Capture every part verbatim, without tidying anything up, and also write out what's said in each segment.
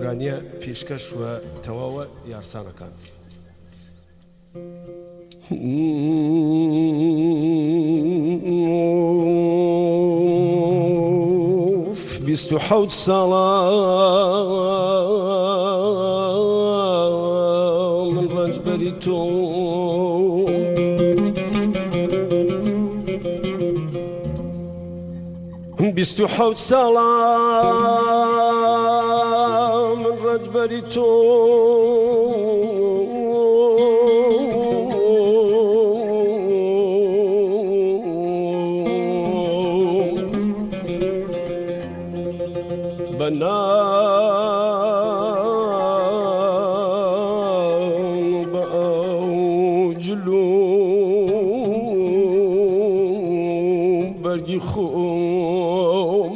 بەڵگانیە پێشکەش وە تەواوە یارسانەکان. بیست و حەوت ساڵە من ڕەنجبەری تۆ بیست و حەوت ساڵە من ڕەنجبەری تۆ بەناو بە ئەوجلو بەرگی خۆم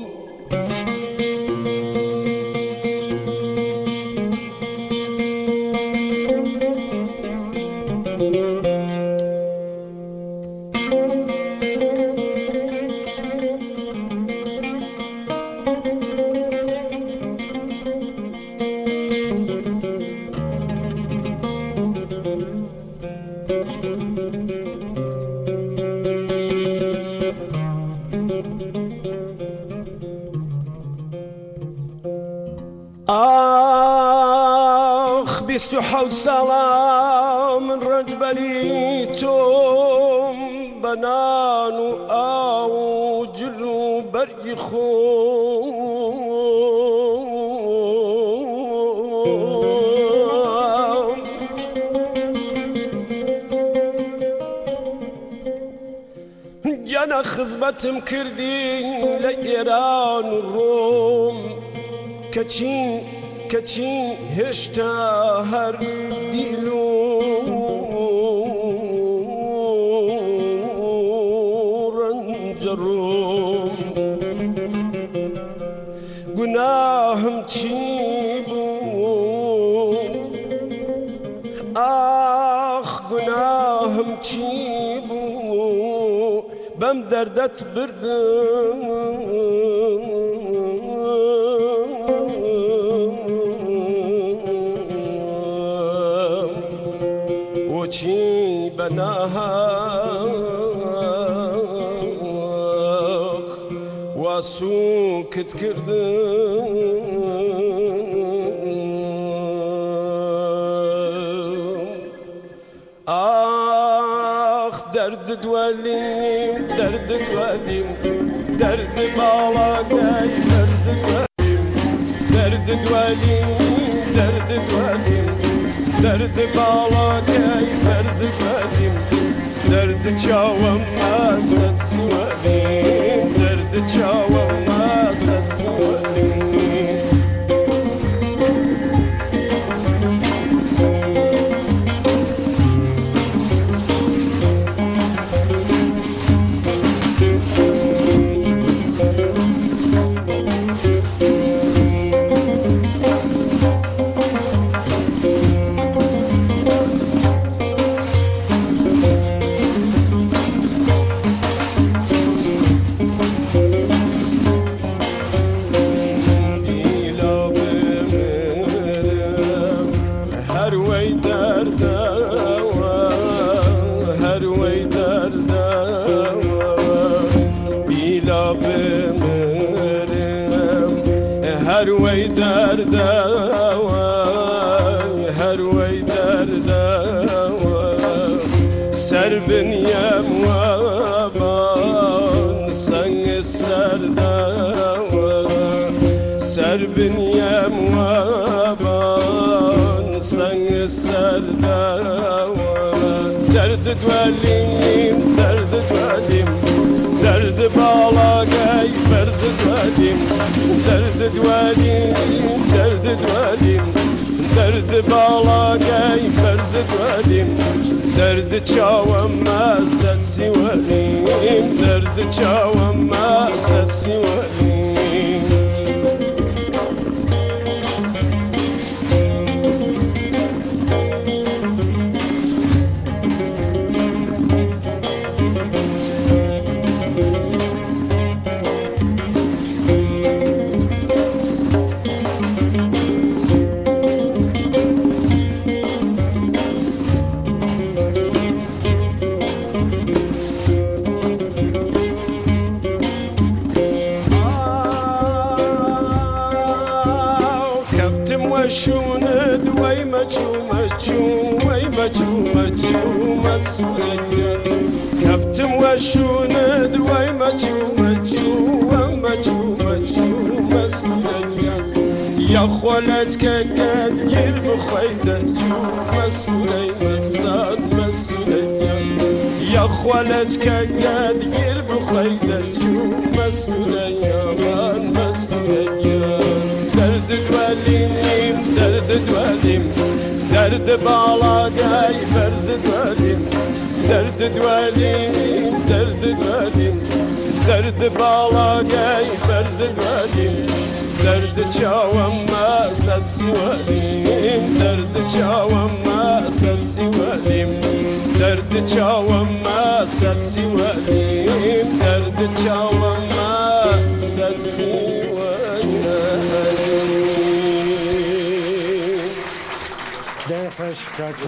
آخ بیست و حەوت ساڵە من ڕەنجبەری تۆم بە نان و ئاو و جل و بەرگی خۆم گەنە خزمەتم کردی لە ئێران و ڕۆم کەچین کەچین هێشتا هەر دیل و ڕەنجە ڕۆم گوناهم چی بوو ئاخ گوناهم چی بوو بەم دەردەت بردم چی بەناحەق واسووکت کردم ئاخ دەردت وەلیم دەردت وەلیم دەرد باڵاگای بەرزت وەلیم دەردت وەلیم دەردت وەلیم دەرد باڵاگای بەرزت وەلیم دەرد چاوەم مەسەد سوەلیم دەرد چاوەم مەسەد سوەلیم هەروەی دەردەوە هەروەی دەردەوە سەر بنیەم وەبان سەنگ سەردەوە سەر بنیەم وەبان سەنگ سەردەوە دەردت وەلیم دەردت وەلیم دەرد باڵاگای بەرزت وەلیم دەردت وەلیم دەردت وەلیم دەرد باڵاگای بەرزت وەلیم دەرد چاوەم مەسەد سیوەلیم دەرد چاوەم مەسەد سیوەلیم وشوند وي مچو مچو وي مچو مچو مسؤولية كفتم وشوند وي مچو مچو ومچو مچو مسؤولية يا خولتك قد قلب خويدتو مسؤولية مساد مسؤولية يا خولتك قد قلب خويدتو مسؤولية من مسؤولية درد دوليم درد دوليم درد بالاقاي برز دوليم درد دوليم درد دوليم درد بالاقاي برز دوليم درد چاوم ما صد سوالیم درد چاوم ما صد سوالیم درد چاوم ما صد سوالیم درد چاوم ما صد سوالیم